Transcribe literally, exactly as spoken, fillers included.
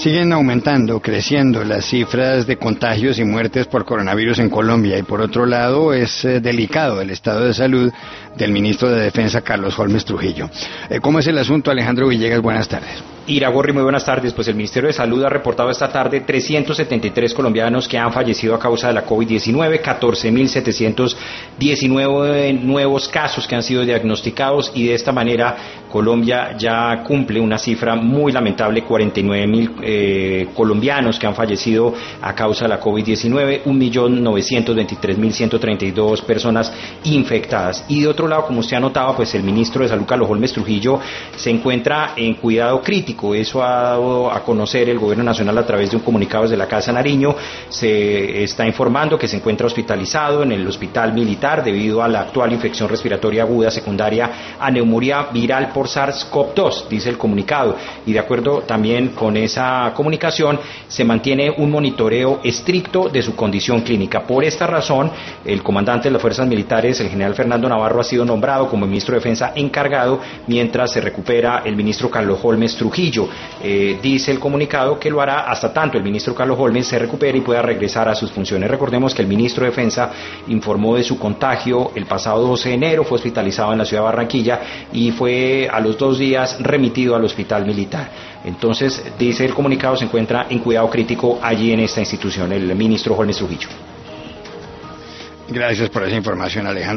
Siguen aumentando, creciendo las cifras de contagios y muertes por coronavirus en Colombia y por otro lado es eh, delicado el estado de salud del ministro de Defensa Carlos Holmes Trujillo. Eh, ¿Cómo es el asunto, Alejandro Villegas? Buenas tardes. Iragorri, muy buenas tardes. Pues el Ministerio de Salud ha reportado esta tarde trescientos setenta y tres colombianos que han fallecido a causa de la COVID diecinueve, catorce mil setecientos diecinueve nuevos casos que han sido diagnosticados y de esta manera Colombia ya cumple una cifra muy lamentable, cuarenta y nueve mil eh, colombianos que han fallecido a causa de la COVID diecinueve, un millón novecientos veintitrés mil ciento treinta y dos personas infectadas. Y de otro lado, como usted ha notado, pues el ministro de Salud, Carlos Holmes Trujillo, se encuentra en cuidado crítico. Eso ha dado a conocer el Gobierno Nacional a través de un comunicado desde la Casa Nariño. Se está informando que se encuentra hospitalizado en el Hospital Militar debido a la actual infección respiratoria aguda secundaria a neumonía viral por SARS-CoV dos, dice el comunicado. Y de acuerdo también con esa comunicación, se mantiene un monitoreo estricto de su condición clínica. Por esta razón, el comandante de las Fuerzas Militares, el general Fernando Navarro, ha sido nombrado como ministro de Defensa encargado mientras se recupera el ministro Carlos Holmes Trujillo. Eh, dice el comunicado que lo hará hasta tanto el ministro Carlos Holmes se recupere y pueda regresar a sus funciones. Recordemos que el ministro de Defensa informó de su contagio el pasado doce de enero, fue hospitalizado en la ciudad de Barranquilla y fue a los dos días remitido al Hospital Militar. Entonces, dice el comunicado, se encuentra en cuidado crítico allí en esta institución, el ministro Holmes Trujillo. Gracias por esa información, Alejandro.